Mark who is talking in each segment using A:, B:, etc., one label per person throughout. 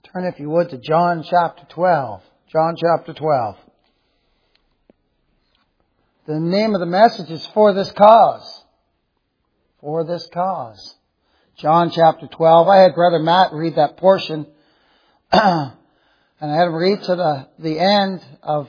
A: Turn, if you would, to John chapter 12. John chapter 12. The name of the message is For This Cause. For This Cause. John chapter 12. I had Brother Matt read that portion. And I had him read to the end of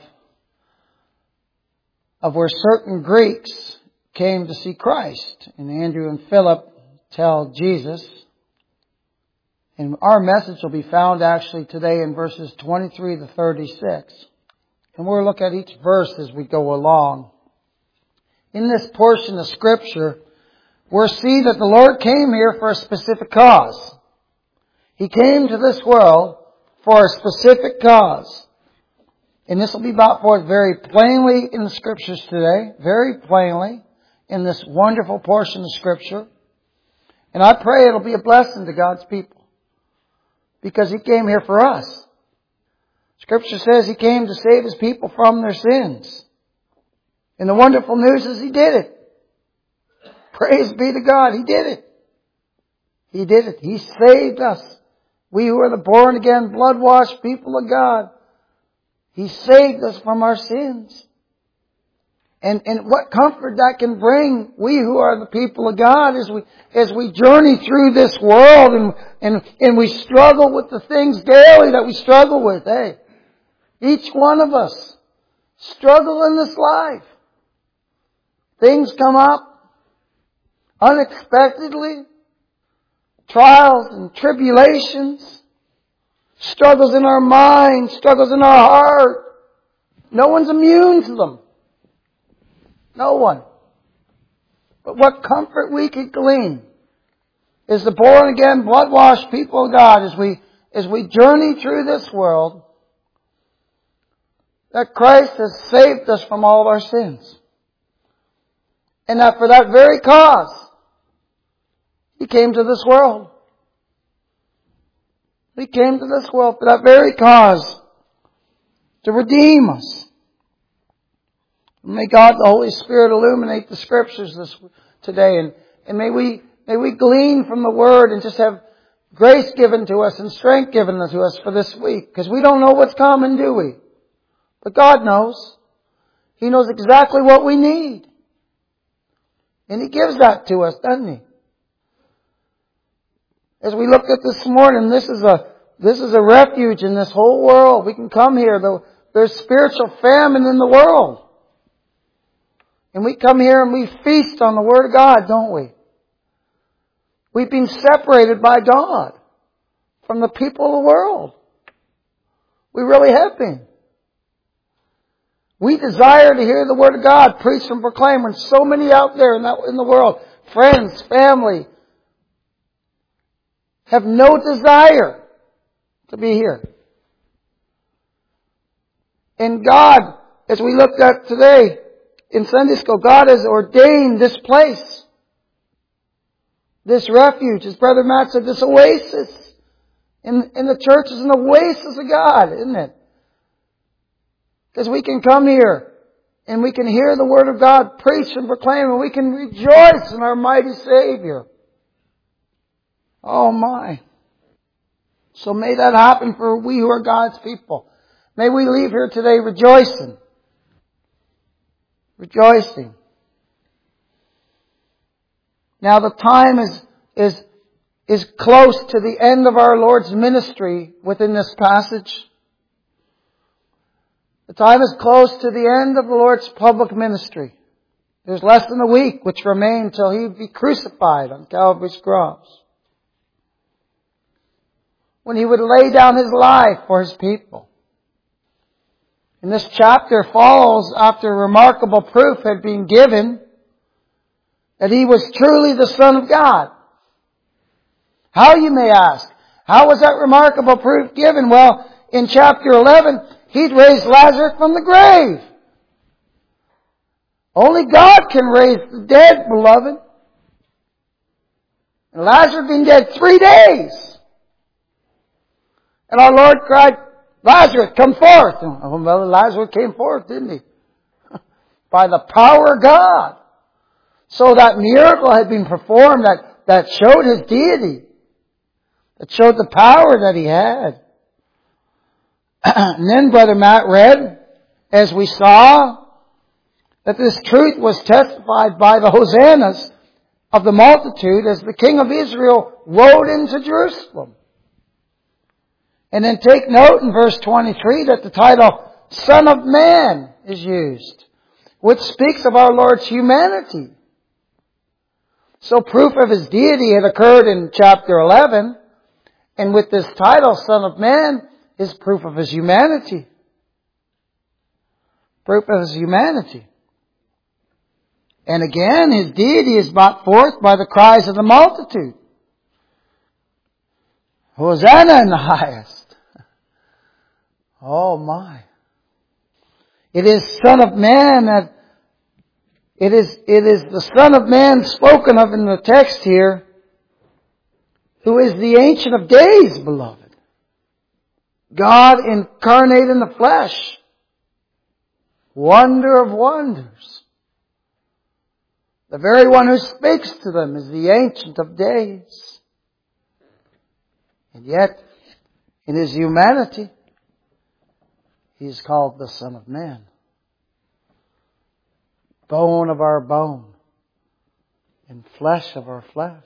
A: where certain Greeks came to see Christ. And Andrew and Philip tell Jesus. And our message will be found actually today in verses 23 to 36. And we'll look at each verse as we go along. In this portion of Scripture, we'll see that the Lord came here for a specific cause. He came to this world for a specific cause. And this will be brought forth very plainly in the Scriptures today. Very plainly in this wonderful portion of Scripture. And I pray it'll be a blessing to God's people. Because He came here for us. Scripture says He came to save His people from their sins. And the wonderful news is He did it. Praise be to God. He did it. He did it. He saved us. We who are the born again, blood-washed people of God. He saved us from our sins. And what comfort that can bring we who are the people of God as we journey through this world and we struggle with the things daily that we struggle with. Hey, each one of us struggle in this life. Things come up unexpectedly. Trials and tribulations. Struggles in our mind. Struggles in our heart. No one's immune to them. No one. But what comfort we can glean is the born again, blood washed people of God as we journey through this world, that Christ has saved us from all of our sins. And that for that very cause, He came to this world. He came to this world for that very cause, to redeem us. May God, the Holy Spirit, illuminate the Scriptures today. And may we glean from the Word and just have grace given to us and strength given to us for this week. Because we don't know what's coming, do we? But God knows. He knows exactly what we need. And He gives that to us, doesn't He? As we looked at this morning, this is a refuge in this whole world. We can come here. There's spiritual famine in the world. And we come here and we feast on the Word of God, don't we? We've been separated by God from the people of the world. We really have been. We desire to hear the Word of God preached and proclaimed when so many out there in the world, friends, family, have no desire to be here. And God, as we looked at today, in Sunday school, God has ordained this place, this refuge, as Brother Matt said, this oasis. In the church is an oasis of God, isn't it? Because we can come here and we can hear the Word of God preached and proclaimed, and we can rejoice in our mighty Savior. Oh my. So may that happen for we who are God's people. May we leave here today rejoicing. Rejoicing. Now the time is close to the end of our Lord's ministry within this passage. The time is close to the end of the Lord's public ministry. There's less than a week which remained till He would be crucified on Calvary's cross. When He would lay down His life for His people. And this chapter follows after remarkable proof had been given that He was truly the Son of God. How, you may ask? How was that remarkable proof given? Well, in chapter 11, He'd raised Lazarus from the grave. Only God can raise the dead, beloved. And Lazarus had been dead 3 days. And our Lord cried, Lazarus, come forth. Well, Lazarus came forth, didn't he? By the power of God. So that miracle had been performed that showed His deity. That showed the power that He had. And then Brother Matt read, as we saw, that this truth was testified by the hosannas of the multitude as the King of Israel rode into Jerusalem. And then take note in verse 23 that the title Son of Man is used, which speaks of our Lord's humanity. So proof of His deity had occurred in chapter 11, and with this title, Son of Man, is proof of His humanity. Proof of His humanity. And again, His deity is brought forth by the cries of the multitude. Hosanna in the highest. Oh my. It is Son of Man that it is the Son of Man spoken of in the text here, who is the Ancient of Days, beloved. God incarnate in the flesh. Wonder of wonders. The very one who speaks to them is the Ancient of Days. And yet, in His humanity, He is called the Son of Man. Bone of our bone, and flesh of our flesh.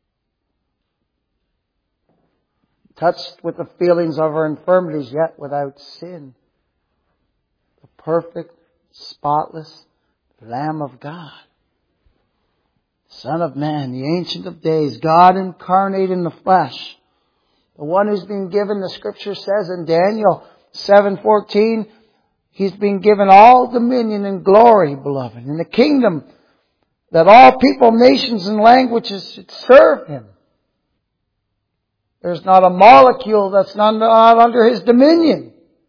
A: Touched with the feelings of our infirmities, yet without sin. The perfect, spotless Lamb of God. Son of Man, the Ancient of Days, God incarnate in the flesh. The one who's been given, the Scripture says in Daniel 7:14, He's been given all dominion and glory, beloved, in the kingdom that all people, nations, and languages should serve Him. There's not a molecule that's not under His dominion.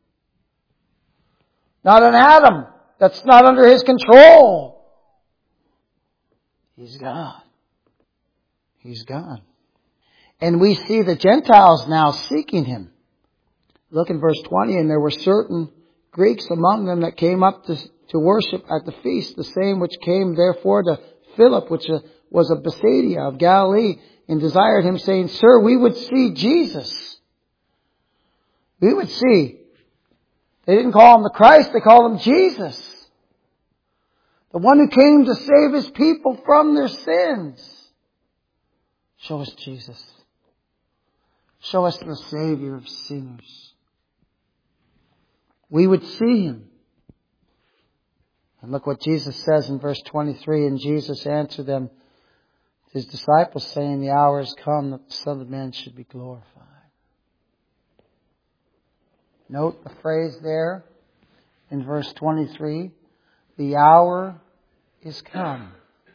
A: Not an atom that's not under His control. He's God. He's God. And we see the Gentiles now seeking Him. Look in verse 20, and there were certain Greeks among them that came up to worship at the feast, the same which came therefore to Philip, which was of Bethsaida of Galilee, and desired him, saying, Sir, we would see Jesus. We would see. They didn't call Him the Christ, they called Him Jesus. The one who came to save His people from their sins. Show us Jesus. Show us the Savior of sinners. We would see Him. And look what Jesus says in verse 23. And Jesus answered them, His disciples, saying, The hour has come that the Son of Man should be glorified. Note the phrase there in verse 23. The hour is come.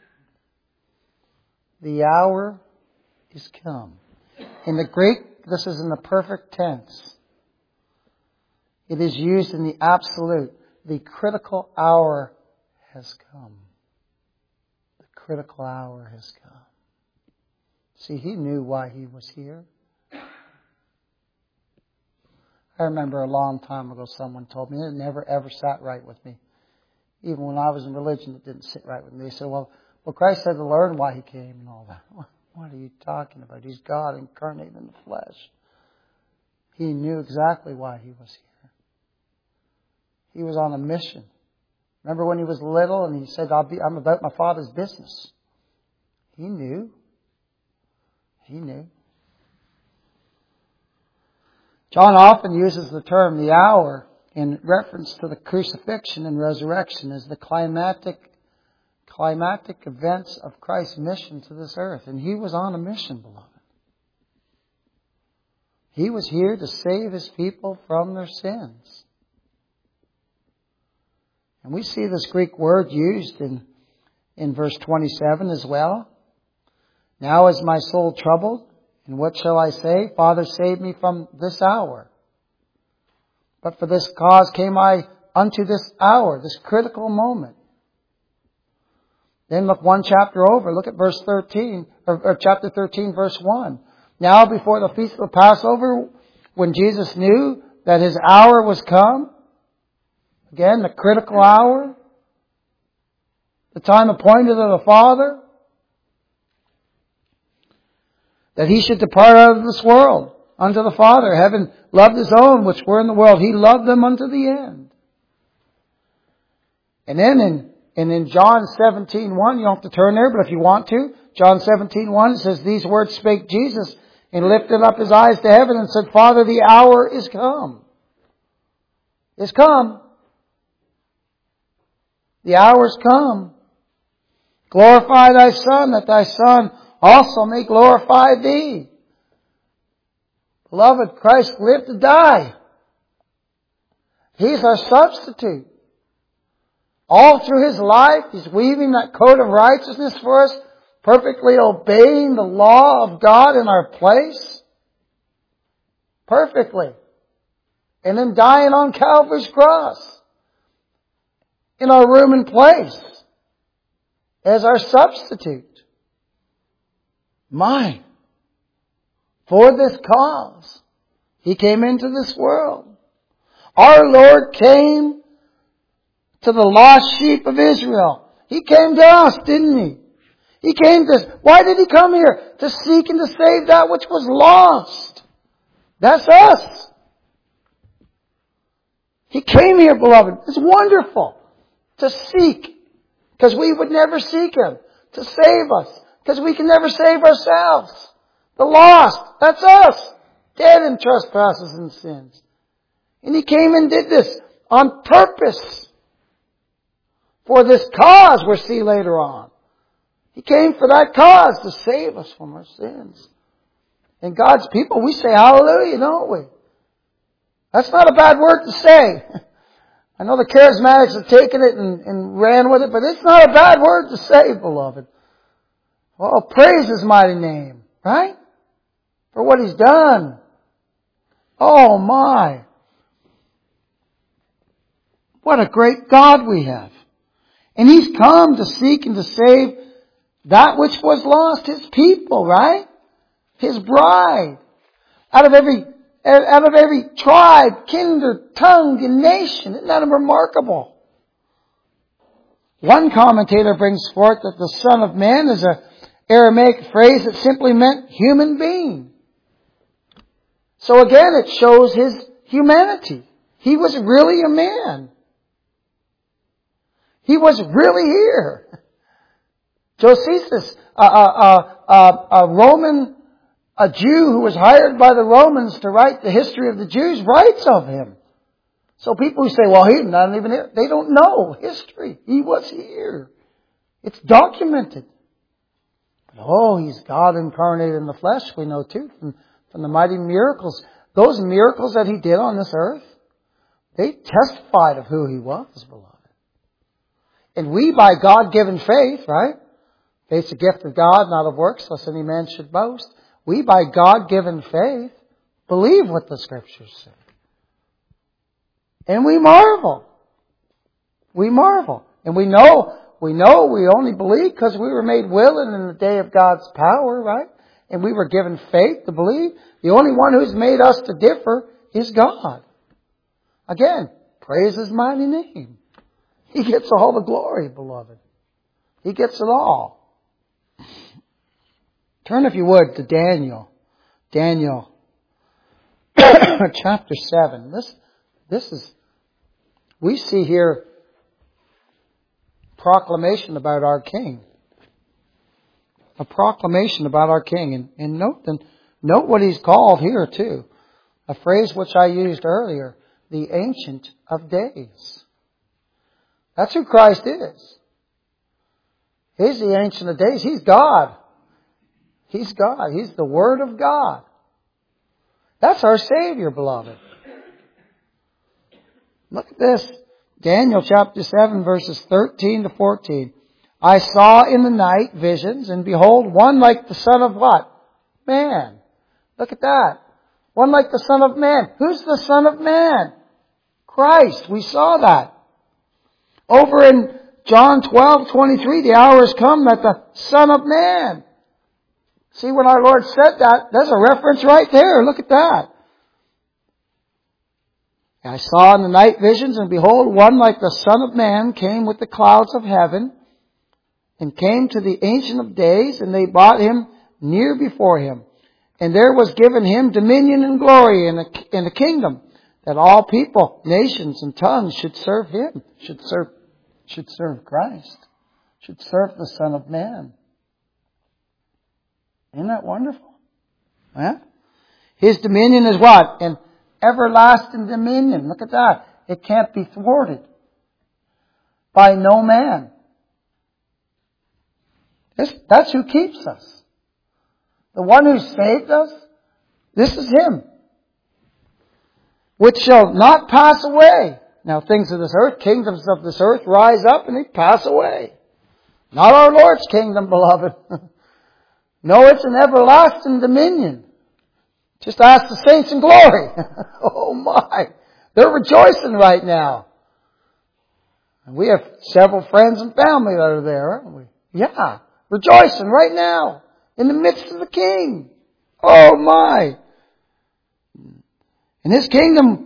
A: The hour is come. In the Greek, this is in the perfect tense. It is used in the absolute. The critical hour has come. The critical hour has come. See, He knew why He was here. I remember a long time ago someone told me, it never ever sat right with me. Even when I was in religion, it didn't sit right with me. They said, well, Christ had to learn why He came and all that. What are you talking about? He's God incarnate in the flesh. He knew exactly why He was here. He was on a mission. Remember when He was little and He said, I'm about my Father's business. He knew. He knew. John often uses the term the hour in reference to the crucifixion and resurrection as the climactic events of Christ's mission to this earth. And He was on a mission, beloved. He was here to save His people from their sins. And we see this Greek word used in verse 27 as well. Now is my soul troubled, and what shall I say? Father, save me from this hour. But for this cause came I unto this hour, this critical moment. Then look one chapter over. Look at verse 13, or chapter 13, verse 1. Now before the feast of the Passover, when Jesus knew that His hour was come, again, the critical hour, the time appointed of the Father, that He should depart out of this world unto the Father, having loved His own which were in the world, He loved them unto the end. And then in John 17:1, you don't have to turn there, but if you want to, John 17:1 says, these words spake Jesus, and lifted up His eyes to heaven and said, Father, the hour is come. It's come. The hour is come. Glorify Thy Son, that Thy Son also may glorify Thee. Beloved, Christ lived to die. He's our substitute. All through His life, He's weaving that coat of righteousness for us, perfectly obeying the law of God in our place. Perfectly. And then dying on Calvary's cross in our room and place as our substitute. Mine. For this cause, He came into this world. Our Lord came to the lost sheep of Israel. He came to us, didn't He? He came to us. Why did He come here? To seek and to save that which was lost. That's us. He came here, beloved. It's wonderful to seek, because we would never seek Him. To save us, because we can never save ourselves. The lost, that's us. Dead in trespasses and sins. And He came and did this on purpose. For this cause we'll see later on. He came for that cause, to save us from our sins. And God's people, we say hallelujah, don't we? That's not a bad word to say. I know the charismatics have taken it and ran with it, but it's not a bad word to say, beloved. Oh, praise His mighty name, right? For what He's done. Oh my. What a great God we have. And He's come to seek and to save that which was lost, His people, right? His bride. Out of every tribe, kindred, tongue, and nation. Isn't that remarkable? One commentator brings forth that the Son of Man is an Aramaic phrase that simply meant human being. So again, it shows His humanity. He was really a man. He was really here. Josephus, a Jew who was hired by the Romans to write the history of the Jews, writes of him. So people who say, well, he's not even here, they don't know history. He was here. It's documented. But, He's God incarnated in the flesh, we know too, from the mighty miracles. Those miracles that He did on this earth, they testified of who He was, beloved. And we, by God-given faith, right? Faith's a gift of God, not of works, lest any man should boast. We, by God-given faith, believe what the Scriptures say. And we marvel. We marvel. And we know we only believe because we were made willing in the day of God's power, right? And we were given faith to believe. The only one who's made us to differ is God. Again, praise His mighty name. He gets all the glory, beloved. He gets it all. Turn, if you would, to Daniel. Daniel, chapter 7. This is, we see here proclamation about our King. A proclamation about our King. And note what He's called here too. A phrase which I used earlier. The Ancient of Days. That's who Christ is. He's the Ancient of Days. He's God. He's God. He's the Word of God. That's our Savior, beloved. Look at this. Daniel chapter 7 verses 13 to 14. I saw in the night visions, and behold, one like the Son of what? Man. Look at that. One like the Son of Man. Who's the Son of Man? Christ. We saw that. Over in John 12:23, the hour has come that the Son of Man. See, when our Lord said that, there's a reference right there. Look at that. I saw in the night visions, and behold, one like the Son of Man came with the clouds of heaven, and came to the Ancient of Days, and they brought Him near before Him. And there was given him dominion and glory in a kingdom, that all people, nations, and tongues should serve him, should serve Christ, should serve the Son of Man. Isn't that wonderful? Yeah? His dominion is what? An everlasting dominion. Look at that. It can't be thwarted by no man. That's who keeps us. The one who saved us, this is Him. Which shall not pass away. Now things of this earth, kingdoms of this earth rise up and they pass away. Not our Lord's kingdom, beloved. No, it's an everlasting dominion. Just ask the saints in glory. Oh my. They're rejoicing right now. And we have several friends and family that are there, aren't we? Yeah. Rejoicing right now. In the midst of the King. Oh my. In His kingdom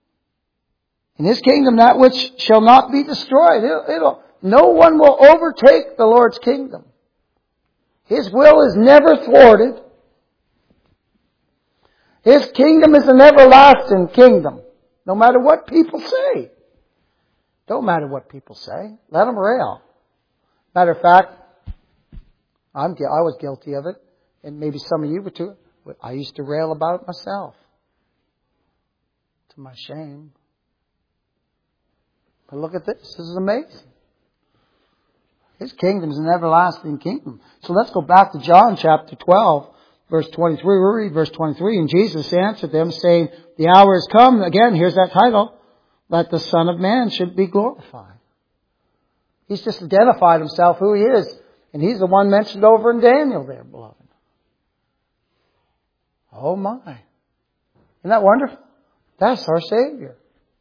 A: that which shall not be destroyed. No one will overtake the Lord's kingdom. His will is never thwarted. His kingdom is an everlasting kingdom. No matter what people say. Don't matter what people say. Let them rail. Matter of fact, I was guilty of it. And maybe some of you were too. I used to rail about it myself. To my shame. But look at this. This is amazing. His kingdom is an everlasting kingdom. So let's go back to John chapter 12, verse 23. We'll read verse 23. And Jesus answered them, saying, the hour is come. Again, here's that title. That the Son of Man should be glorified. He's just identified Himself who He is. And He's the one mentioned over in Daniel there, beloved. Oh my. Isn't that wonderful? That's our Savior.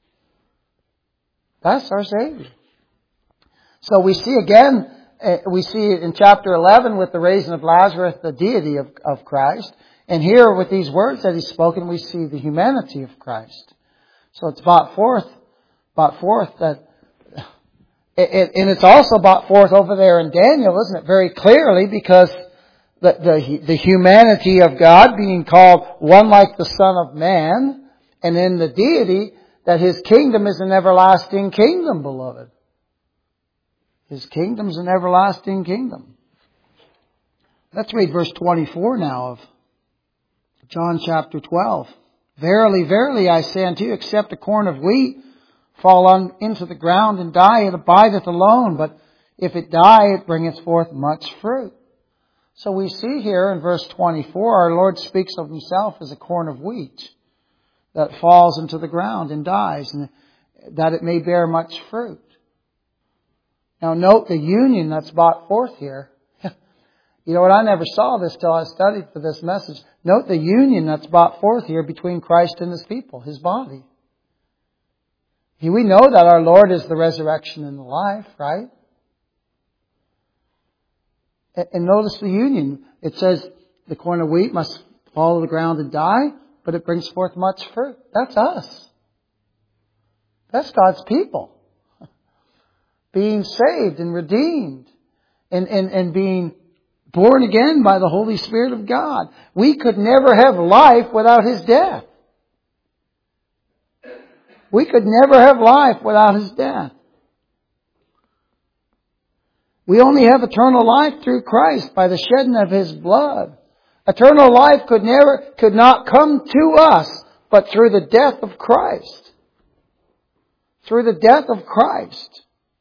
A: That's our Savior. So we see again, we see it in chapter 11 with the raising of Lazarus, the deity of Christ. And here with these words that He's spoken, we see the humanity of Christ. So it's brought forth that, and it's also brought forth over there in Daniel, isn't it? Very clearly, because the humanity of God being called one like the Son of Man, and in the deity, that His kingdom is an everlasting kingdom, beloved. His kingdom is an everlasting kingdom. Let's read verse 24 now of John chapter 12. Verily, verily, I say unto you, except a corn of wheat fall into the ground and die, it abideth alone. But if it die, it bringeth forth much fruit. So we see here in verse 24, our Lord speaks of Himself as a corn of wheat that falls into the ground and dies, and that it may bear much fruit. Now note the union that's brought forth here. You know what? I never saw this till I studied for this message. Note the union that's brought forth here between Christ and His people, His body. We know that our Lord is the resurrection and the life, right? And notice the union. It says the corn of wheat must fall to the ground and die, but it brings forth much fruit. That's us. That's God's people. Being saved and redeemed and being born again by the Holy Spirit of God. We could never have life without His death. We could never have life without His death. We only have eternal life through Christ by the shedding of His blood. Eternal life could not come to us but through the death of Christ. Through the death of Christ.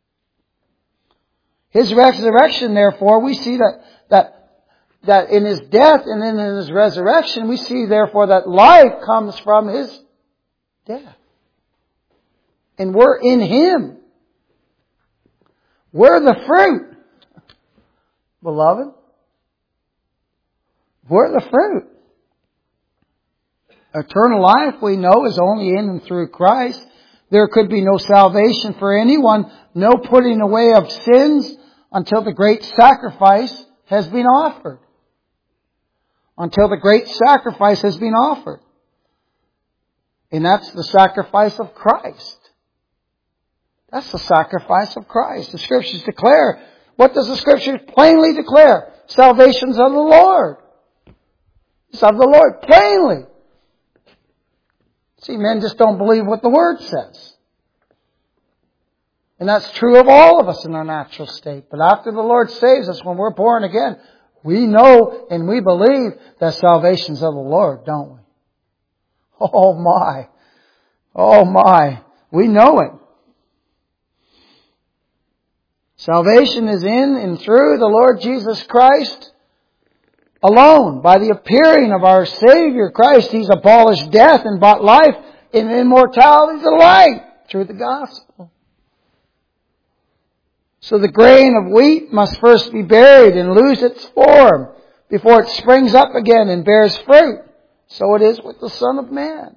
A: His resurrection, therefore, we see that in His death and in His resurrection, we see, therefore, that life comes from His death. And we're in Him. We're the fruit. Beloved. We're the fruit. Eternal life, we know, is only in and through Christ. There could be no salvation for anyone, no putting away of sins until the great sacrifice has been offered. Until the great sacrifice has been offered. And that's the sacrifice of Christ. That's the sacrifice of Christ. The Scriptures declare. What does the Scripture plainly declare? Salvation's of the Lord. of the Lord, plainly. See, men just don't believe what the Word says. And that's true of all of us in our natural state. But after the Lord saves us, when we're born again, we know and we believe that salvation's of the Lord, don't we? Oh my. Oh my. We know it. Salvation is in and through the Lord Jesus Christ alone. By the appearing of our Savior Christ, He's abolished death and brought life and immortality to light through the gospel. So the grain of wheat must first be buried and lose its form before it springs up again and bears fruit. So it is with the Son of Man.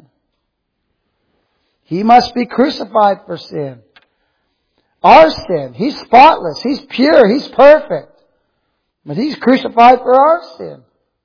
A: He must be crucified for sin. Our sin. He's spotless. He's pure. He's perfect. But He's crucified for our sin.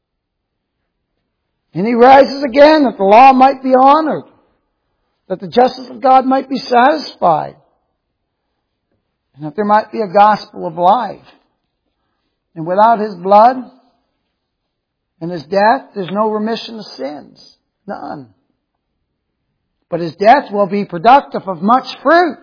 A: And He rises again that the law might be honored. That the justice of God might be satisfied. And that there might be a gospel of life. And without His blood and His death, there's no remission of sins. None. But His death will be productive of much fruit.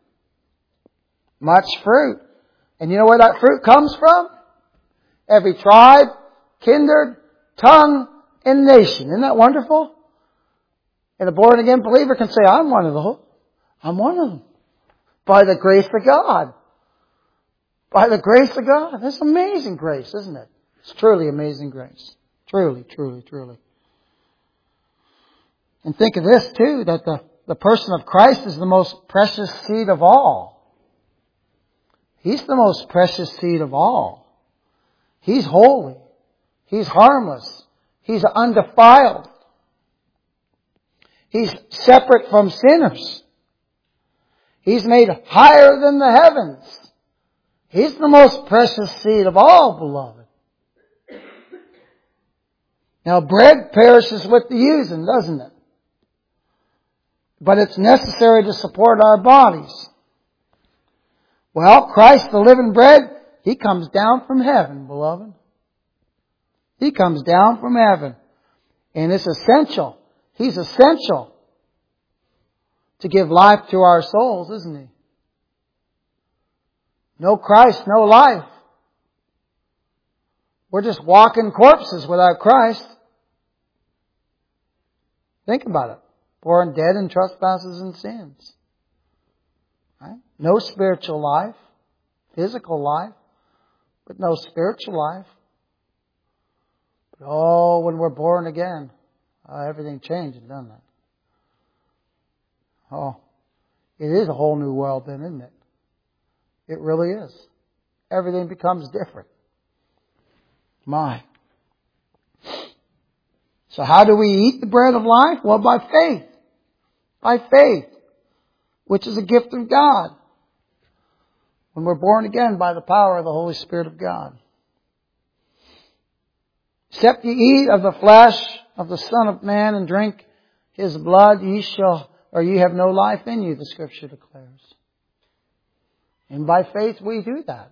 A: Much fruit. And you know where that fruit comes from? Every tribe, kindred, tongue, and nation. Isn't that wonderful? And a born again believer can say, I'm one of those. I'm one of them. By the grace of God. By the grace of God. That's amazing grace, isn't it? It's truly amazing grace. Truly, truly, truly. And think of this too, that the person of Christ is the most precious seed of all. He's the most precious seed of all. He's holy. He's harmless. He's undefiled. He's separate from sinners. He's made higher than the heavens. He's the most precious seed of all, beloved. Now, bread perishes with the using, doesn't it? But it's necessary to support our bodies. Well, Christ, the living bread, He comes down from heaven, beloved. He comes down from heaven. And it's essential. He's essential to give life to our souls, isn't He? No Christ, no life. We're just walking corpses without Christ. Think about it. Born dead in trespasses and sins. Right? No spiritual life. Physical life. But no spiritual life. But oh, when we're born again, everything changes, doesn't it? Oh, it is a whole new world then, isn't it? It really is. Everything becomes different. My. So how do we eat the bread of life? Well, by faith. By faith. Which is a gift of God. When we're born again by the power of the Holy Spirit of God. Except ye eat of the flesh of the Son of Man and drink His blood, ye have no life in you, the Scripture declares. And by faith we do that.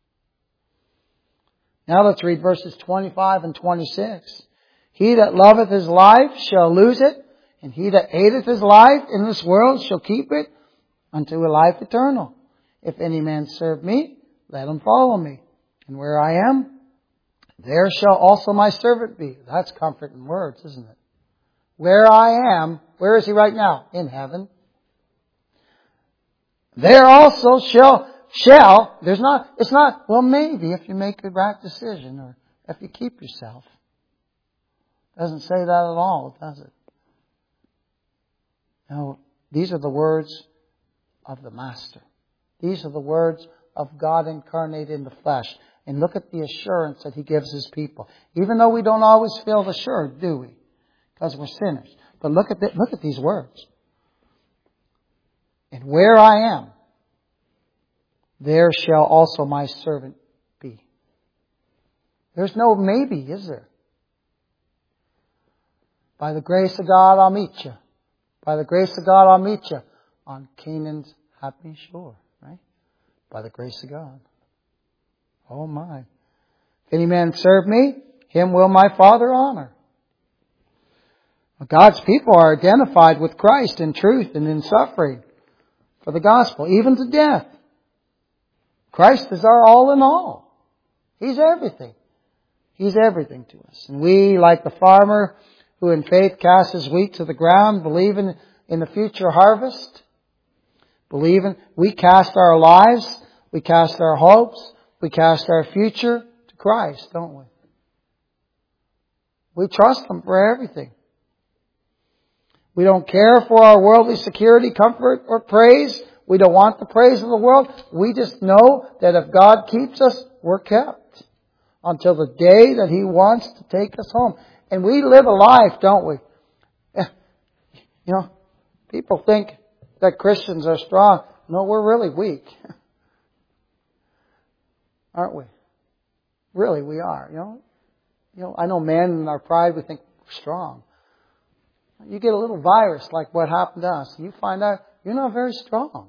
A: Now let's read verses 25 and 26. He that loveth his life shall lose it, and he that hateth his life in this world shall keep it unto a life eternal. If any man serve me, let him follow me. And where I am, there shall also my servant be. That's comfort in words, isn't it? Where I am, where is He right now? In heaven. There also it's not, well, maybe if you make the right decision or if you keep yourself. It doesn't say that at all, does it? No, these are the words of the Master. These are the words of God incarnate in the flesh. And look at the assurance that He gives His people. Even though we don't always feel assured, do we? Because we're sinners. But look at these words. And where I am, there shall also my servant be. There's no maybe, is there? By the grace of God, I'll meet you. By the grace of God, I'll meet you on Canaan's happy shore. Right? By the grace of God. Oh my. If any man serve me, him will my Father honor. God's people are identified with Christ in truth and in suffering for the gospel, even to death. Christ is our all in all. He's everything. He's everything to us. And we, like the farmer who in faith casts his wheat to the ground, believing in the future harvest, we cast our lives, we cast our hopes, we cast our future to Christ, don't we? We trust Him for everything. We don't care for our worldly security, comfort, or praise. We don't want the praise of the world. We just know that if God keeps us, we're kept until the day that He wants to take us home. And we live a life, don't we? You know, people think that Christians are strong. No, we're really weak. Aren't we? Really, we are. You know, I know men in our pride, we think we're strong. You get a little virus like what happened to us. You find out you're not very strong.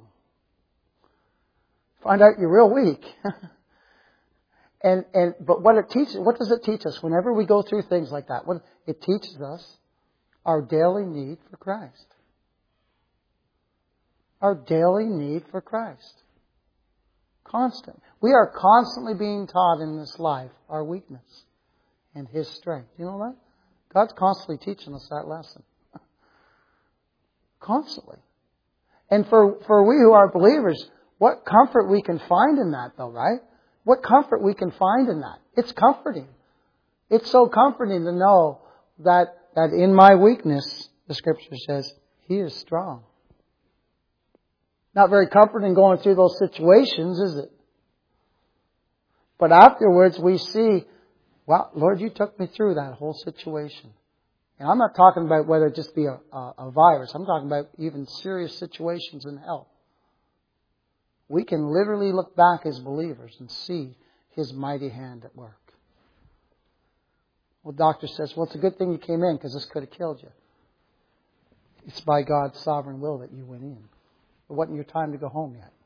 A: Find out you're real weak. But what does it teach us? Whenever we go through things like that, it teaches us our daily need for Christ. Our daily need for Christ. Constant. We are constantly being taught in this life our weakness and His strength. You know that? God's constantly teaching us that lesson. Constantly. And for we who are believers, what comfort we can find in that though, right? What comfort we can find in that. It's comforting. It's so comforting to know that in my weakness, the Scripture says, He is strong. Not very comforting going through those situations, is it? But afterwards we see, wow, Lord, You took me through that whole situation. And I'm not talking about whether it just be a virus. I'm talking about even serious situations in hell. We can literally look back as believers and see His mighty hand at work. Well, the doctor says, well, it's a good thing you came in because this could have killed you. It's by God's sovereign will that you went in. It wasn't your time to go home yet.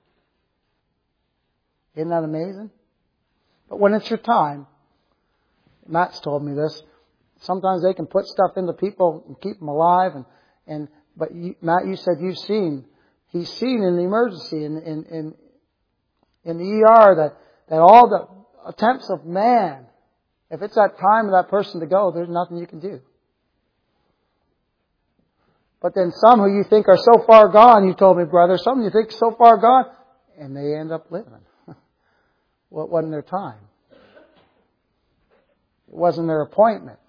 A: Isn't that amazing? But when it's your time, Matt's told me this, sometimes they can put stuff into people and keep them alive. But Matt, you said he's seen in the emergency, in the ER, that all the attempts of man, if it's that time of that person to go, there's nothing you can do. But then some who you think are so far gone, you told me, brother, some you think so far gone, and they end up living. Well, it wasn't their time. It wasn't their appointment.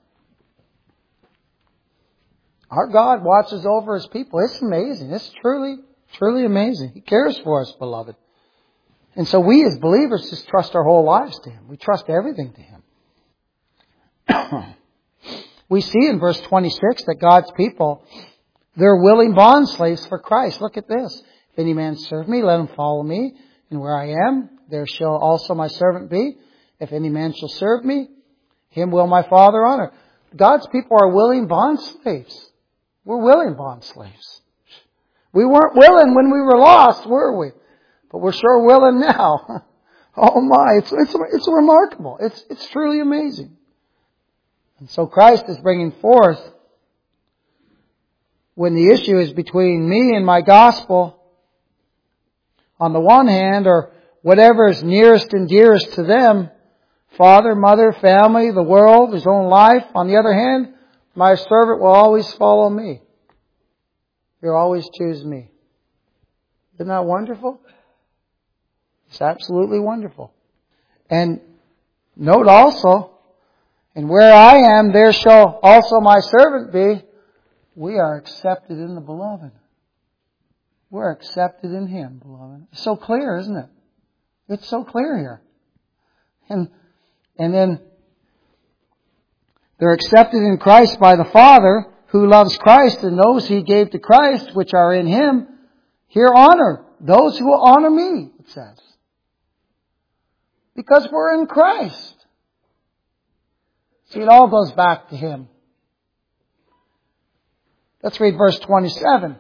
A: Our God watches over His people. It's amazing. It's truly amazing. He cares for us, beloved. And so we as believers just trust our whole lives to Him. We trust everything to Him. We see in verse 26 that God's people, they're willing bondslaves for Christ. Look at this. If any man serve me, let him follow me. And where I am, there shall also my servant be. If any man shall serve me, him will my Father honor. God's people are willing bondslaves. We're willing bondslaves. We weren't willing when we were lost, were we? But we're sure willing now. Oh my, it's remarkable. It's truly amazing. And so Christ is bringing forth, when the issue is between me and my gospel, on the one hand, or whatever is nearest and dearest to them, father, mother, family, the world, his own life. On the other hand, my servant will always follow me. He'll always choose me. Isn't that wonderful? It's absolutely wonderful. And note also, and where I am, there shall also my servant be. We are accepted in the beloved. We're accepted in Him, beloved. It's so clear, isn't it? It's so clear here. And then they're accepted in Christ by the Father, who loves Christ, and those He gave to Christ, which are in Him, here honor those who will honor me, it says. Because we're in Christ. See, it all goes back to Him. Let's read verse 27,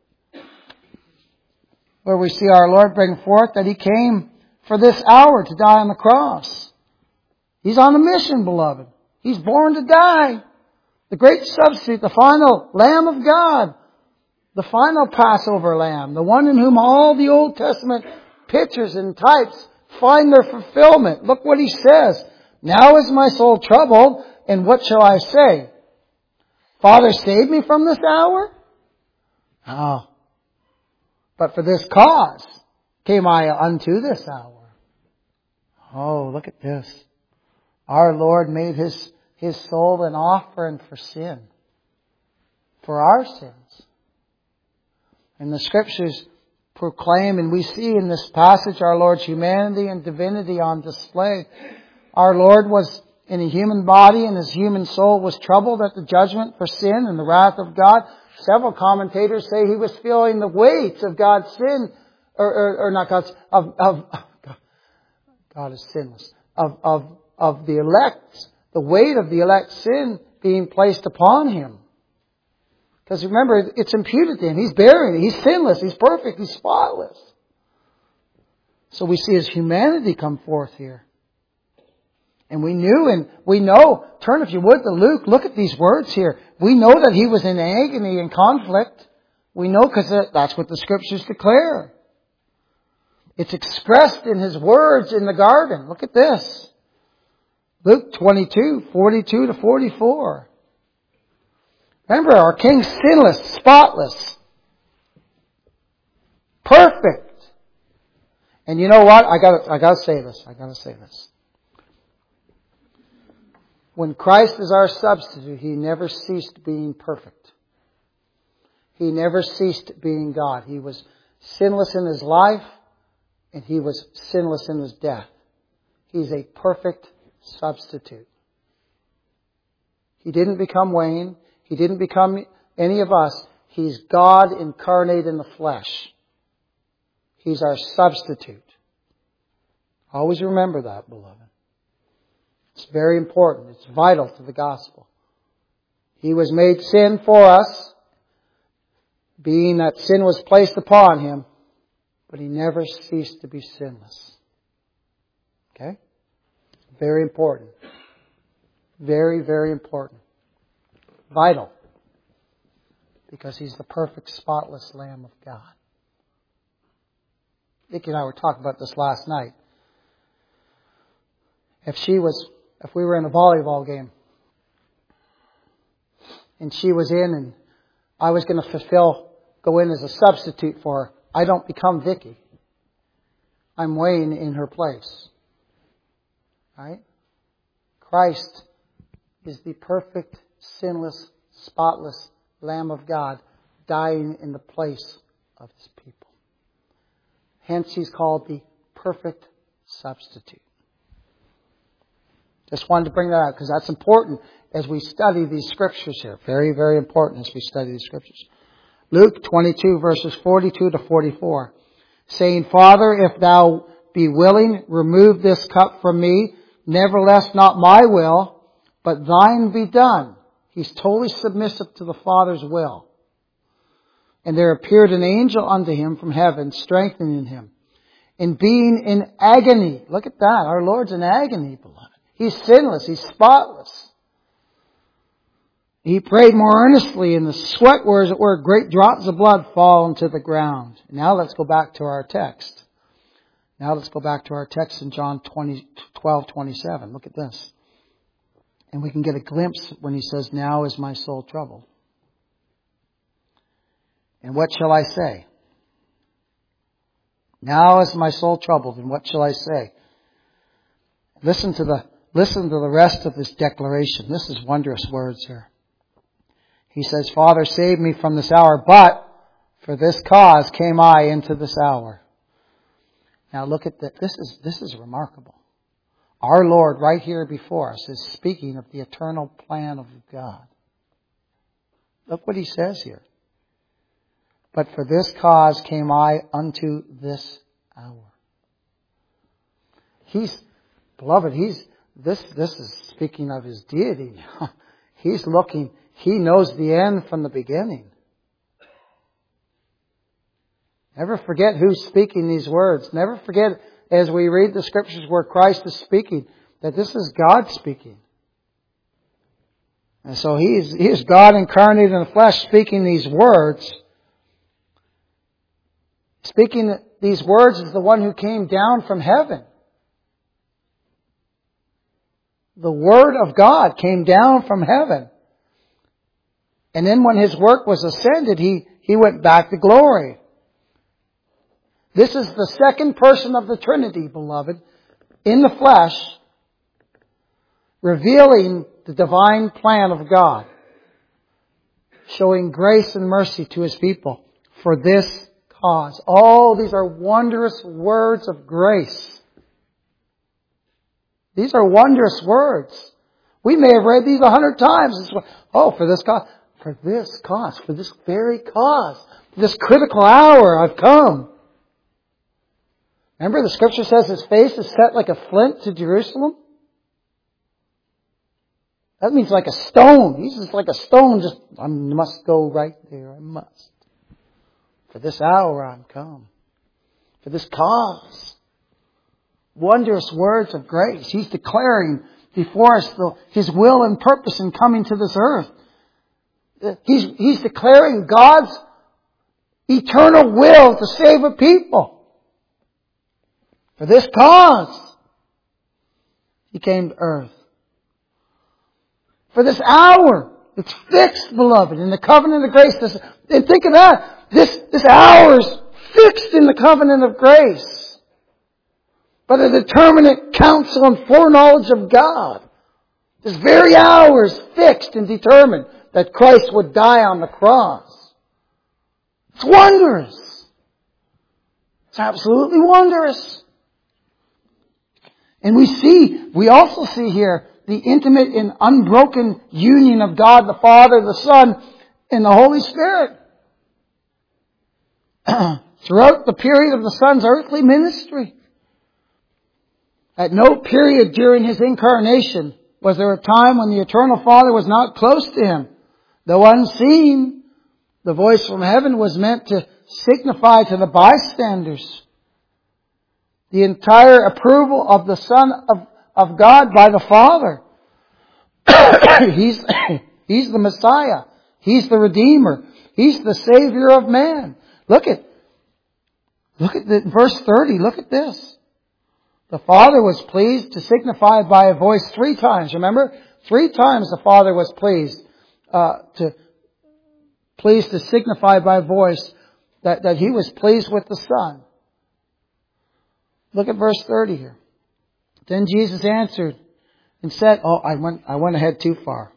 A: where we see our Lord bring forth that He came for this hour to die on the cross. He's on a mission, beloved. He's born to die. The great substitute, the final Lamb of God. The final Passover Lamb. The one in whom all the Old Testament pictures and types find their fulfillment. Look what He says. Now is my soul troubled, and what shall I say? Father, save me from this hour? Oh. But for this cause came I unto this hour. Oh, look at this. Our Lord made His soul an offering for sin. For our sins. And the Scriptures proclaim, and we see in this passage our Lord's humanity and divinity on display. Our Lord was in a human body, and His human soul was troubled at the judgment for sin and the wrath of God. Several commentators say He was feeling the weight of God's sin, or not God's, God is sinless, of the elect, the weight of the elect's sin being placed upon Him. Because remember, it's imputed to Him. He's bearing it. He's sinless. He's perfect. He's spotless. So we see His humanity come forth here. And we know, turn if you would to Luke, look at these words here. We know that He was in agony and conflict. We know because that's what the Scriptures declare. It's expressed in His words in the garden. Look at this. Luke 22, 42 to 44. Remember, our King's sinless, spotless, perfect. And you know what? I gotta say this. When Christ is our substitute, He never ceased being perfect. He never ceased being God. He was sinless in His life, and He was sinless in His death. He's a perfect substitute. He didn't become Wayne. He didn't become any of us. He's God incarnate in the flesh. He's our substitute. Always remember that, beloved. It's very important. It's vital to the gospel. He was made sin for us, being that sin was placed upon Him, but He never ceased to be sinless. Okay? Very important. Very, very important. Vital. Because He's the perfect, spotless Lamb of God. Vicki and I were talking about this last night. If we were in a volleyball game, and she was in, and I was going to go in as a substitute for her, I don't become Vicki. I'm Wayne in her place. Right? Christ is the perfect, sinless, spotless Lamb of God, dying in the place of His people. Hence He's called the perfect substitute. Just wanted to bring that out because that's important as we study these Scriptures here. Very, very important as we study these Scriptures. Luke 22 verses 42 to 44. Saying, Father, if Thou be willing, remove this cup from me. Nevertheless, not my will, but Thine be done. He's totally submissive to the Father's will. And there appeared an angel unto him from heaven, strengthening him. And being in agony. Look at that. Our Lord's in agony, beloved. He's sinless. He's spotless. He prayed more earnestly, and the sweat were, as it were, great drops of blood fall into the ground. Now let's go back to our text. In John 12:27. Look at this. And we can get a glimpse when He says, Now is my soul troubled. And what shall I say? Now is my soul troubled, and what shall I say? Listen to the rest of this declaration. This is wondrous words here. He says, Father, save me from this hour, but for this cause came I into this hour. Now look at that. This is remarkable. Our Lord right here before us is speaking of the eternal plan of God. Look what He says here. But for this cause came I unto this hour. Beloved, this is speaking of His deity. He's looking, He knows the end from the beginning. Never forget who's speaking these words. Never forget, as we read the Scriptures where Christ is speaking, that this is God speaking. And so He is God incarnate in the flesh speaking these words. Speaking these words is the one who came down from heaven. The Word of God came down from heaven. And then when His work was ascended, He went back to glory. This is the second person of the Trinity, beloved, in the flesh, revealing the divine plan of God, showing grace and mercy to His people for this cause. Oh, these are wondrous words of grace. These are wondrous words. We may have read these 100 times. Oh, for this cause. For this cause. For this very cause. For this critical hour I've come. Remember the scripture says His face is set like a flint to Jerusalem? That means like a stone. He's just like a stone. Just, I must go right there. I must. For this hour I'm come. For this cause. Wondrous words of grace. He's declaring before us His will and purpose in coming to this earth. He's declaring God's eternal will to save a people. For this cause, He came to earth. For this hour, it's fixed, beloved, in the covenant of grace. And think of that. This hour is fixed in the covenant of grace. By the determinate counsel and foreknowledge of God. This very hour is fixed and determined that Christ would die on the cross. It's wondrous. It's absolutely wondrous. And we also see here the intimate and unbroken union of God the Father, the Son, and the Holy Spirit. Throughout the period of the Son's earthly ministry, at no period during His incarnation was there a time when the Eternal Father was not close to Him. Though unseen, the voice from heaven was meant to signify to the bystanders the entire approval of the Son of God by the Father. He's the Messiah. He's the Redeemer. He's the Savior of man. Look at verse 30. Look at this. The Father was pleased to signify by a voice 3 times. Remember? 3 times the Father was pleased to signify by voice that He was pleased with the Son. Look at verse 30 here. Then Jesus answered and said, I went ahead too far.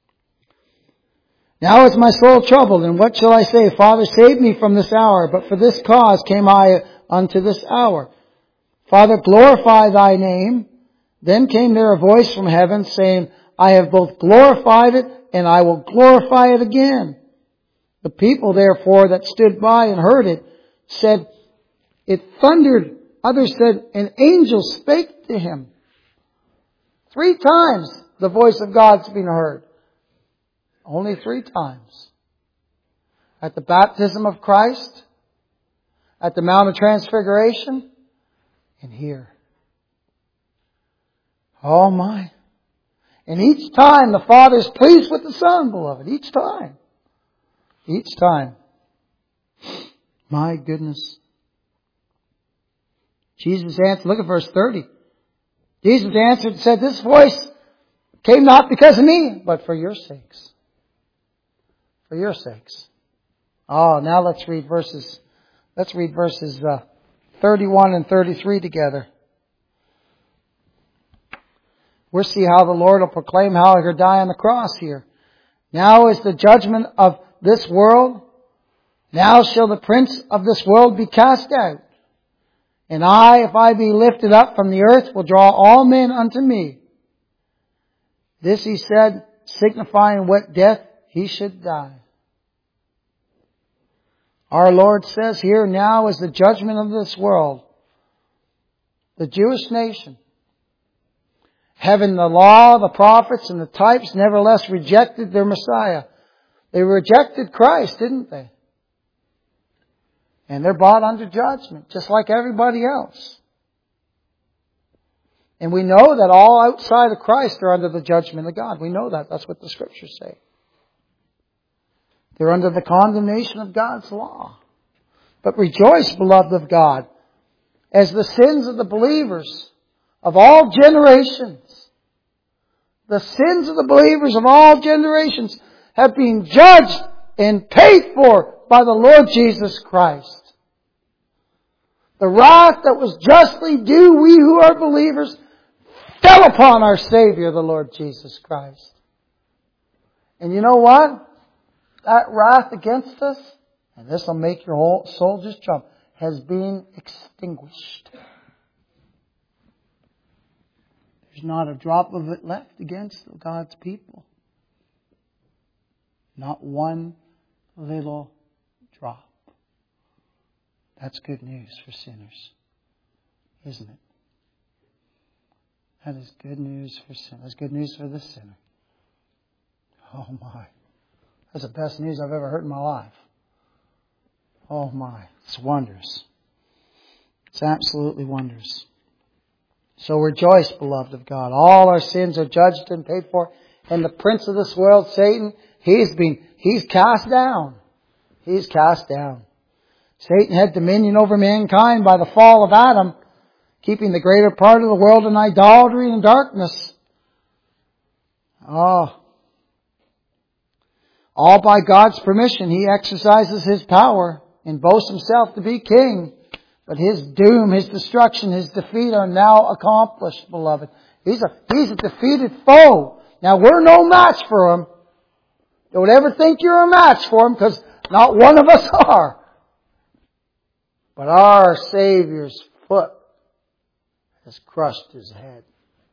A: Now is my soul troubled, and what shall I say? Father, save me from this hour, but for this cause came I unto this hour. Father, glorify Thy name. Then came there a voice from heaven saying, I have both glorified it, and I will glorify it again. The people therefore that stood by and heard it said, it thundered. Others said, an angel spake to Him. 3 times the voice of God's been heard. Only 3 times. At the baptism of Christ, at the Mount of Transfiguration, and here. Oh my. And each time the Father is pleased with the Son, beloved. Each time. Each time. My goodness. Jesus answered, look at verse 30. Jesus answered and said, this voice came not because of me, but for your sakes. For your sakes. Oh, now let's read verses 31 and 33 together. We'll see how the Lord will proclaim how He'll die on the cross here. Now is the judgment of this world. Now shall the prince of this world be cast out. And I, if I be lifted up from the earth, will draw all men unto me. This He said, signifying what death He should die. Our Lord says here, now is the judgment of this world. The Jewish nation, having the law, the prophets, and the types, nevertheless rejected their Messiah. They rejected Christ, didn't they? And they're brought under judgment, just like everybody else. And we know that all outside of Christ are under the judgment of God. We know that. That's what the Scriptures say. They're under the condemnation of God's law. But rejoice, beloved of God, as the sins of the believers of all generations, the sins of the believers of all generations have been judged and paid for by the Lord Jesus Christ. The wrath that was justly due, we who are believers, fell upon our Savior, the Lord Jesus Christ. And you know what? That wrath against us, and this will make your whole soul just jump, has been extinguished. There's not a drop of it left against God's people. Not one little drop. That's good news for sinners, isn't it? That is good news for sinners. That's good news for the sinner. Oh my. That's the best news I've ever heard in my life. Oh my. It's wondrous. It's absolutely wondrous. So rejoice, beloved of God. All our sins are judged and paid for. And the prince of this world, Satan, he's cast down. He's cast down. Satan had dominion over mankind by the fall of Adam, keeping the greater part of the world in idolatry and darkness. All by God's permission, he exercises his power and boasts himself to be king. But his doom, his destruction, his defeat are now accomplished, beloved. He's a defeated foe. Now we're no match for him. Don't ever think you're a match for him, because not one of us are. But our Savior's foot has crushed his head.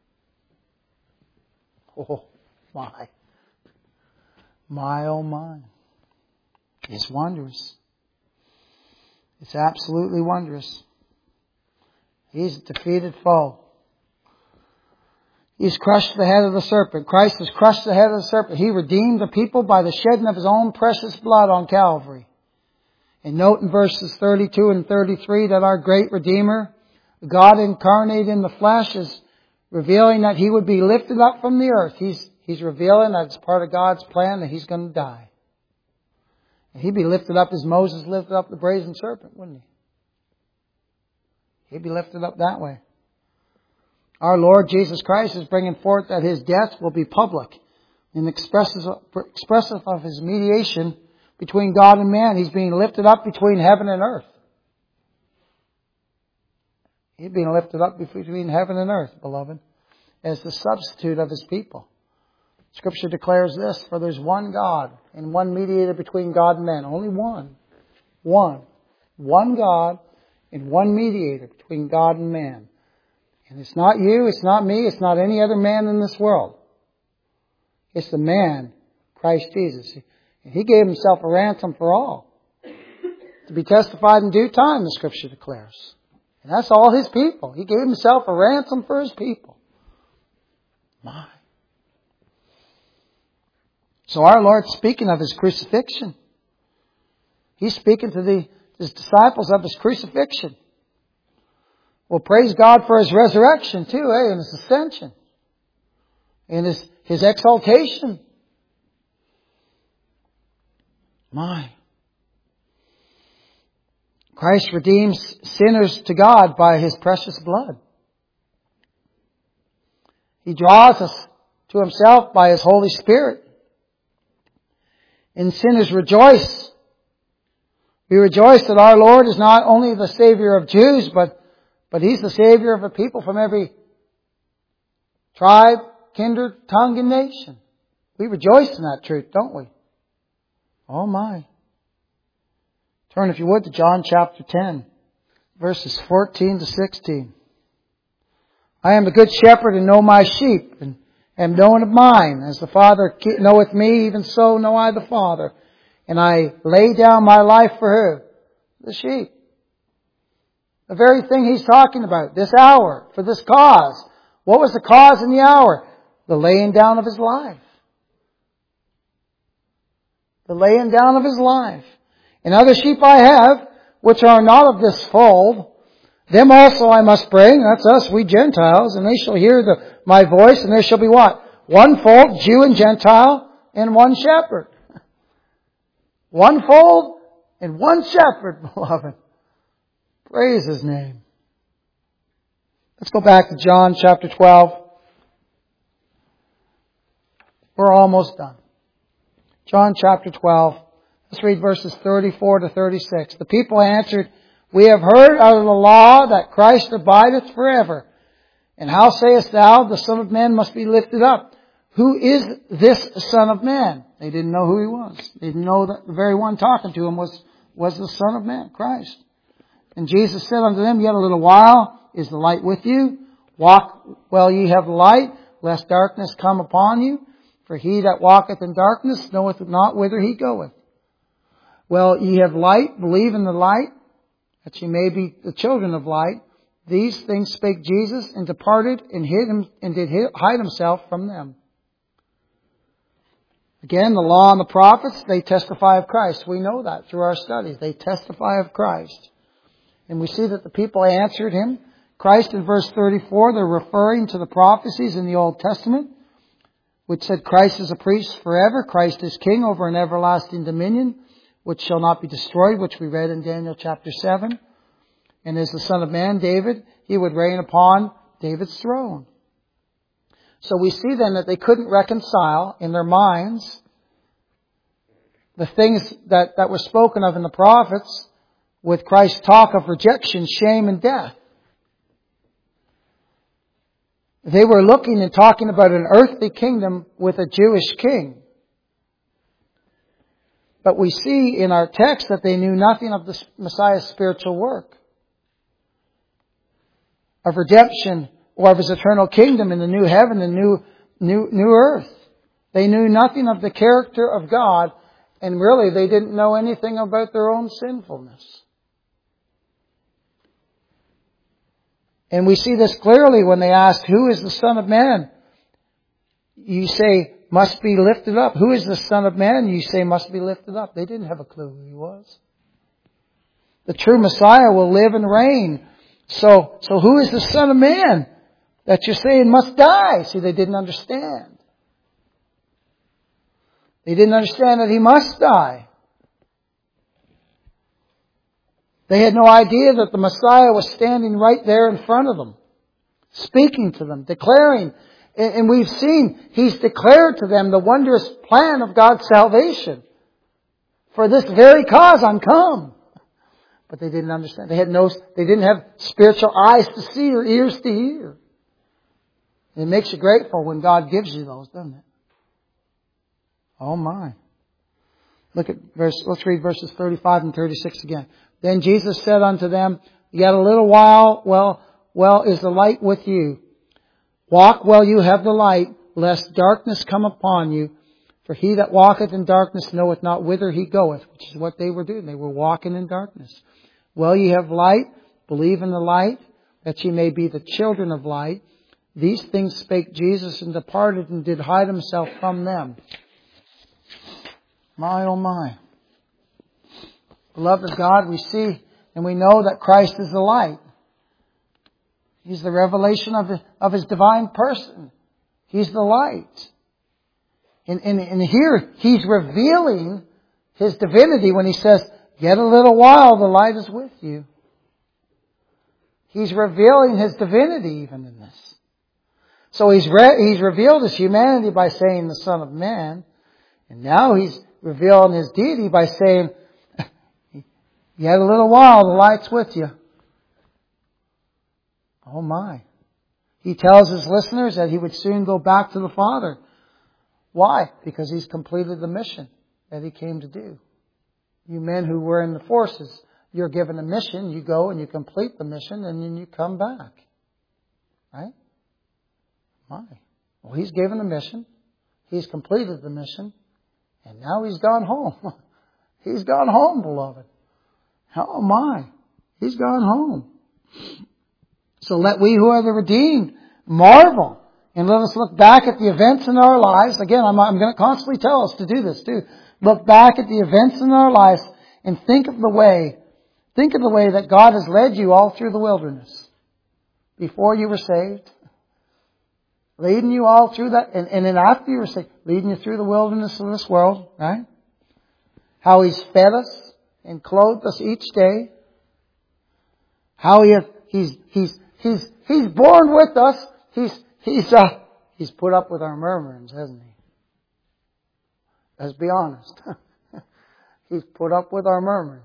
A: Oh my. My oh my. It's wondrous. It's absolutely wondrous. He's a defeated foe. He's crushed the head of the serpent. Christ has crushed the head of the serpent. He redeemed the people by the shedding of His own precious blood on Calvary. And note in verses 32 and 33 that our great Redeemer, God incarnate in the flesh, is revealing that He would be lifted up from the earth. He's revealing that it's part of God's plan that He's going to die. And He'd be lifted up as Moses lifted up the brazen serpent, wouldn't He? He'd be lifted up that way. Our Lord Jesus Christ is bringing forth that His death will be public and expressive of His mediation between God and man. He's being lifted up between heaven and earth. He's being lifted up between heaven and earth, beloved, as the substitute of His people. Scripture declares this: for there's one God and one mediator between God and man. Only one. One. One God and one mediator between God and man. And it's not you, it's not me, it's not any other man in this world. It's the man, Christ Jesus. And He gave Himself a ransom for all, to be testified in due time, the Scripture declares. And that's all His people. He gave Himself a ransom for His people. My. So our Lord's speaking of His crucifixion. He's speaking to His disciples of His crucifixion. Well, praise God for His resurrection too, and His ascension. And His exaltation. My. Christ redeems sinners to God by His precious blood. He draws us to Himself by His Holy Spirit. And sinners rejoice. We rejoice that our Lord is not only the Savior of Jews, but He's the Savior of a people from every tribe, kindred, tongue, and nation. We rejoice in that truth, don't we? Oh my. Turn, if you would, to John chapter 10, verses 14 to 16. I am the good shepherd and know my sheep, and am known of mine. As the Father knoweth me, even so know I the Father. And I lay down my life for who? The sheep. The very thing He's talking about, this hour, for this cause. What was the cause in the hour? The laying down of His life. The laying down of His life. And other sheep I have, which are not of this fold. Them also I must bring, that's us, we Gentiles, and they shall hear my voice, and there shall be what? One fold, Jew and Gentile, and one shepherd. One fold and one shepherd, beloved. Praise His name. Let's go back to John chapter 12. We're almost done. John chapter 12. Let's read verses 34 to 36. The people answered, We have heard out of the law that Christ abideth forever. And how sayest thou, the Son of Man must be lifted up? Who is this Son of Man? They didn't know who He was. They didn't know that the very one talking to Him was the Son of Man, Christ. And Jesus said unto them, Yet a little while is the light with you. Walk while ye have light, lest darkness come upon you. For he that walketh in darkness knoweth not whither he goeth. Well, ye have light, believe in the light, that ye may be the children of light. These things spake Jesus, and departed, and did hide Himself from them. Again, the law and the prophets, they testify of Christ. We know that through our studies. They testify of Christ. And we see that the people answered Him. Christ in verse 34, they're referring to the prophecies in the Old Testament, which said Christ is a priest forever. Christ is king over an everlasting dominion, which shall not be destroyed, which we read in Daniel chapter 7. And as the Son of Man, David, He would reign upon David's throne. So we see then that they couldn't reconcile in their minds the things that were spoken of in the prophets with Christ's talk of rejection, shame, and death. They were looking and talking about an earthly kingdom with a Jewish king. But we see in our text that they knew nothing of the Messiah's spiritual work, of redemption, or of His eternal kingdom in the new heaven and new earth. They knew nothing of the character of God, and really they didn't know anything about their own sinfulness. And we see this clearly when they asked, Who is the Son of Man? You say, must be lifted up. Who is the Son of Man? You say, must be lifted up. They didn't have a clue who He was. The true Messiah will live and reign. So who is the Son of Man that you're saying must die? See, they didn't understand. They didn't understand that He must die. They had no idea that the Messiah was standing right there in front of them, speaking to them, declaring. And we've seen He's declared to them the wondrous plan of God's salvation. For this very cause I'm come. But they didn't understand. They didn't have spiritual eyes to see or ears to hear. It makes you grateful when God gives you those, doesn't it? Oh my. Let's read verses 35 and 36 again. Then Jesus said unto them, Yet a little while, well is the light with you. Walk while you have the light, lest darkness come upon you. For he that walketh in darkness knoweth not whither he goeth, which is what they were doing. They were walking in darkness. While ye have light, believe in the light, that ye may be the children of light. These things spake Jesus, and departed, and did hide Himself from them. My, oh my. Beloved of God, we see and we know that Christ is the light. He's the revelation of His divine person. He's the light. And here He's revealing His divinity when He says, Yet a little while the light is with you. He's revealing His divinity even in this. So He's revealed His humanity by saying the Son of Man. And now He's revealing His deity by saying, Yet a little while the light's with you. Oh my. He tells His listeners that He would soon go back to the Father. Why? Because He's completed the mission that He came to do. You men who were in the forces, you're given a mission, you go and you complete the mission, and then you come back. Right? My. Well, He's given a mission. He's completed the mission. And now He's gone home. He's gone home, beloved. Oh my. He's gone home. So let we who are the redeemed marvel. And let us look back at the events in our lives. Again, I'm going to constantly tell us to do this too. Look back at the events in our lives and think of the way Think of the way that God has led you all through the wilderness. Before you were saved. Leading you all through that. And then after you were saved. Leading you through the wilderness of this world. Right? How He's fed us and clothed us each day. How He's borne with us. He's put up with our murmurings, hasn't He? Let's be honest. He's put up with our murmurings.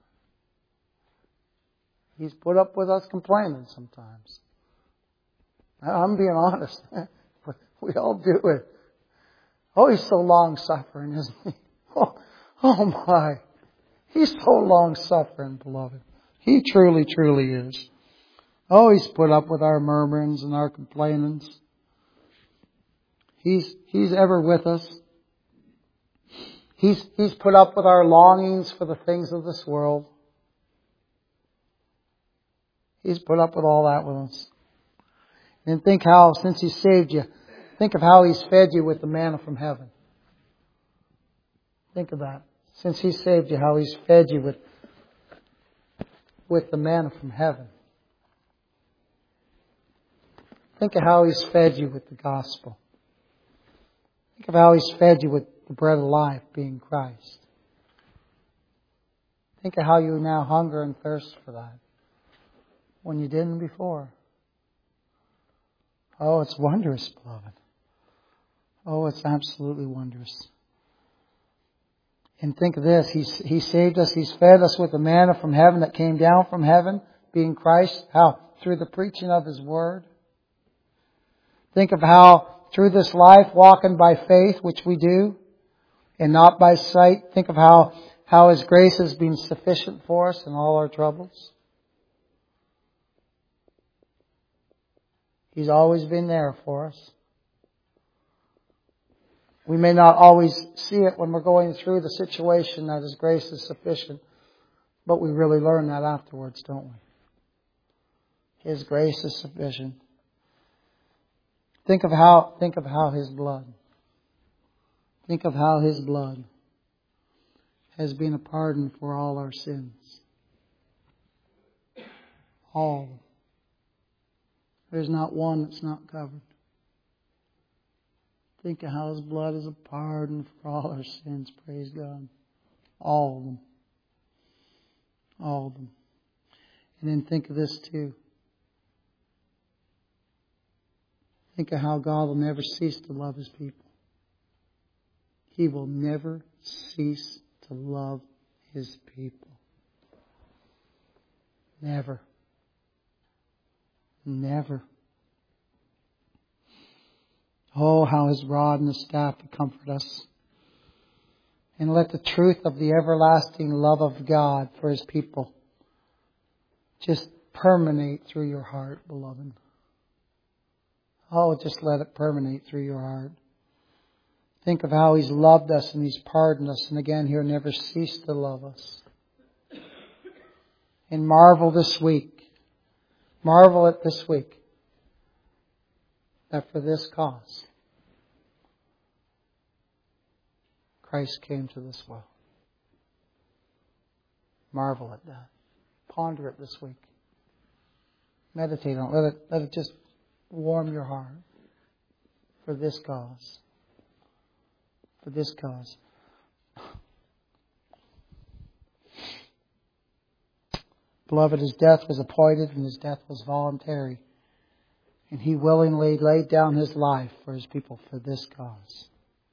A: He's put up with us complaining sometimes. I'm being honest. We all do it. Oh, He's so long-suffering, isn't He? Oh my. He's so long-suffering, beloved. He truly, truly is. Oh, He's put up with our murmurings and our complainings. He's ever with us. He's put up with our longings for the things of this world. He's put up with all that with us. And think how, since He saved you, think of how He's fed you with the manna from heaven. Think of that. Since He saved you, how He's fed you with the manna from heaven. Think of how He's fed you with the gospel. Think of how He's fed you with the bread of life, being Christ. Think of how you now hunger and thirst for that when you didn't before. Oh, it's wondrous, beloved. Oh, it's absolutely wondrous. And think of this. He saved us. He's fed us with the manna from heaven that came down from heaven, being Christ. How? Through the preaching of His Word. Think of how through this life, walking by faith, which we do, and not by sight. Think of how His grace has been sufficient for us in all our troubles. He's always been there for us. We may not always see it when we're going through the situation that His grace is sufficient, but we really learn that afterwards, don't we? His grace is sufficient. Think of how His blood. Think of how His blood has been a pardon for all our sins. All. There's not one that's not covered. Think of how His blood is a pardon for all our sins. Praise God. All of them. All of them. And then think of this too. Think of how God will never cease to love His people. He will never cease to love His people. Never. Never. Oh, how His rod and His staff to comfort us. And let the truth of the everlasting love of God for His people just permeate through your heart, beloved. Oh, just let it permeate through your heart. Think of how He's loved us and He's pardoned us. And again, He'll never cease to love us. And marvel this week. Marvel at this week. That for this cause, Christ came to this world. Marvel at that. Ponder it this week. Meditate on it. Let it just warm your heart for this cause. For this cause. Beloved, His death was appointed and His death was voluntary. And He willingly laid down His life for His people for this cause.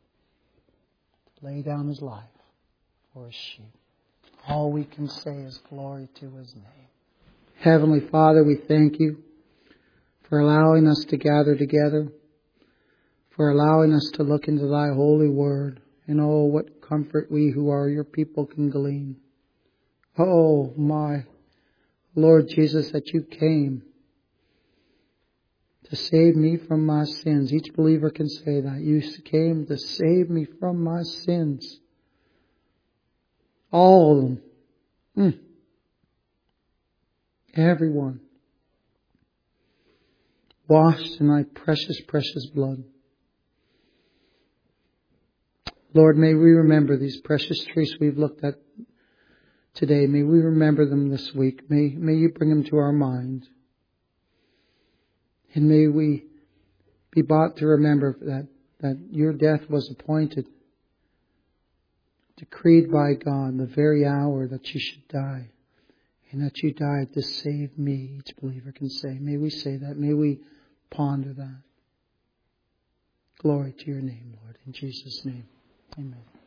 A: Lay down His life for His sheep. All we can say is glory to His name. Heavenly Father, we thank You for allowing us to gather together, for allowing us to look into Thy holy word. And oh, what comfort we who are Your people can glean. Oh, my Lord Jesus, that You came to save me from my sins. Each believer can say that. You came to save me from my sins. All of them. Everyone. Washed in Thy precious, precious blood. Lord, may we remember these precious truths we've looked at today. May we remember them this week. May you bring them to our mind. And may we be brought to remember that your death was appointed, decreed by God, the very hour that you should die. And that you died to save me, each believer can say. May we say that. May we ponder that. Glory to your name, Lord. In Jesus' name, amen.